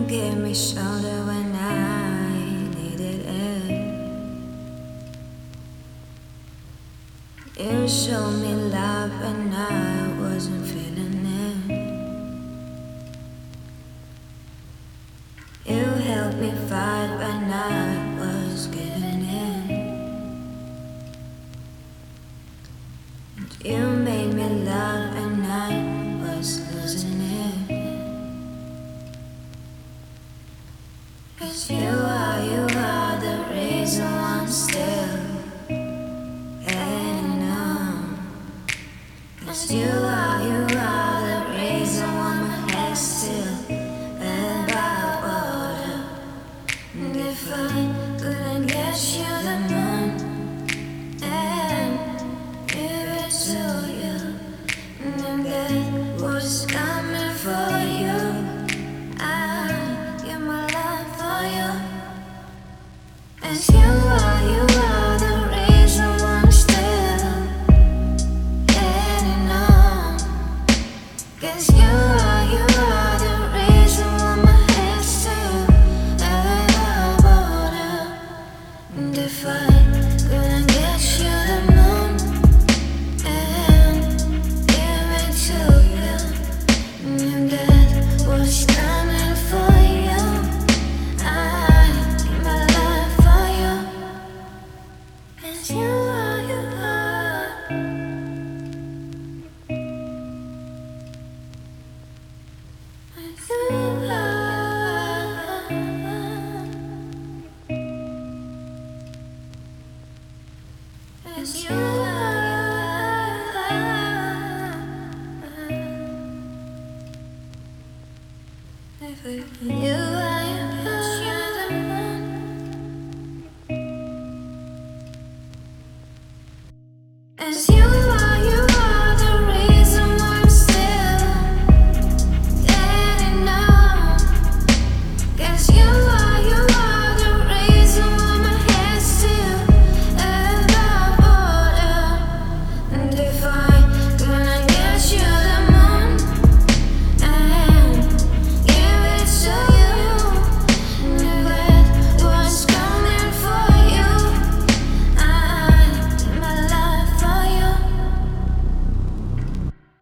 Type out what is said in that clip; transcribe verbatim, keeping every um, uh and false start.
gave me shoulder when I needed it. You showed me love when I wasn't feeling it. You helped me fight when I was giving in. And you made me love when I was losing it. 'Cause you are, you are the reason I'm still getting on. 'Cause you are, you are the reason why my head's still above water. And if I couldn't get you the moon and give it to you, then that was coming for you. I give my life for you. And you are, you are the reason I'm still getting on. 'Cause you are, you are the reason why my head's still above water. And if I couldn't get you the moon and give it to you, then that was coming for you. I give my life for you. 'Cause you are, you are. 'Cause you are. 'Cause you are. You are.